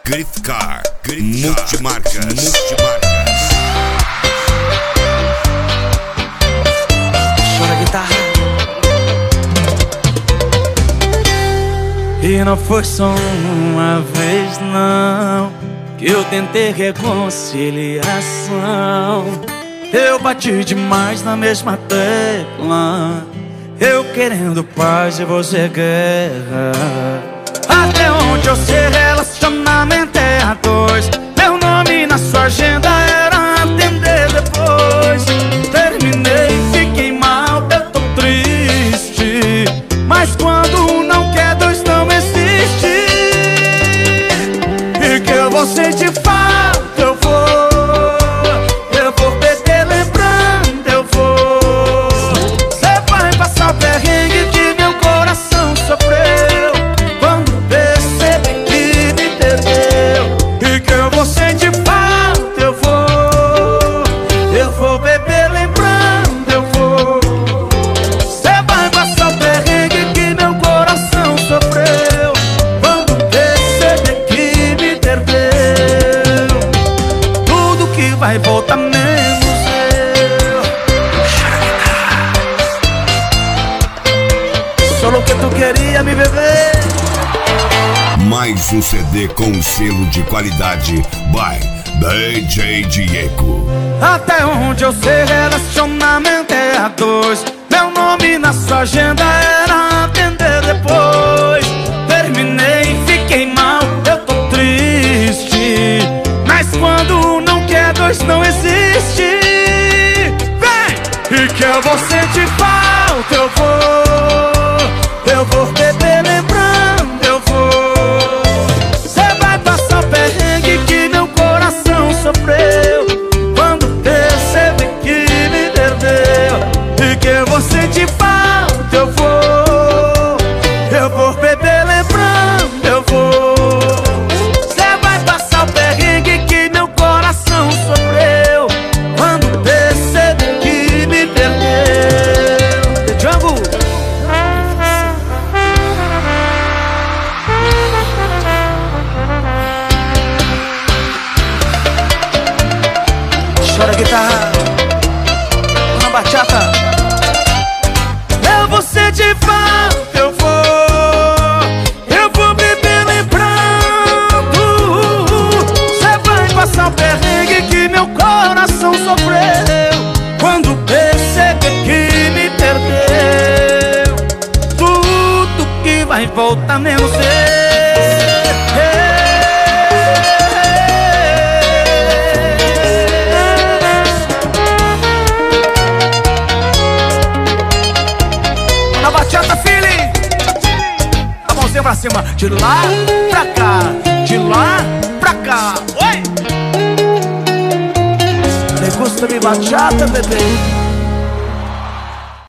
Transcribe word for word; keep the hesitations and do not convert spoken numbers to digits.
Grifcar, multimarcas, multimarcas. Chora a guitarra. E não foi só uma vez não que eu tentei reconciliação. Eu bati demais na mesma tecla, eu querendo paz e você guerra. Até onde eu sei, relacionamento é a dois. Meu nome na sua agenda era atender depois. Terminei, fiquei mal, eu tô triste. Mas quando não quer, dois não existe. E que eu vou sentir falta, eu vou. Eu vou beber lembrando, eu vou. Cê vai passar o perrengue que meu coração sofreu quando perceber que me perdeu. E que eu vou sentir falta, eu vou. Eu vou beber lembrando, eu vou. Cê vai passar o perrengue que meu coração sofreu quando perceber que me perdeu. Tudo que vai voltar menos eu. Só o que tu queria me beber. Mais um C D com selo de qualidade by D J Diego. Até onde eu sei, relacionamento é a dois. Meu nome na sua agenda era atender depois. Terminei, fiquei mal, eu tô triste. Mas quando não quer, dois não existe. Vem! E que eu vou sentir falta, eu vou. Eu vou beber lembrando, eu vou. Cê vai passar o perrengue que meu coração sofreu quando perceber que me perdeu. E que eu vou sentir falta, eu vou. Eu vou beber lembrando, eu vou. Cê vai passar o perrengue que meu coração sofreu quando perceber que me perdeu. The Jungle. Chora a guitarra. Na bachata. Eu vou sentir falta, eu vou. Eu vou beber lembrando. Cê vai passar o perrengue que meu coração sofreu quando perceber que me perdeu. Tudo que vai voltar menos eu. Na bachata, feeling. A mãozinha pra cima. De lá pra cá, de lá pra cá. Oi! Degusta-me bachata, bebê.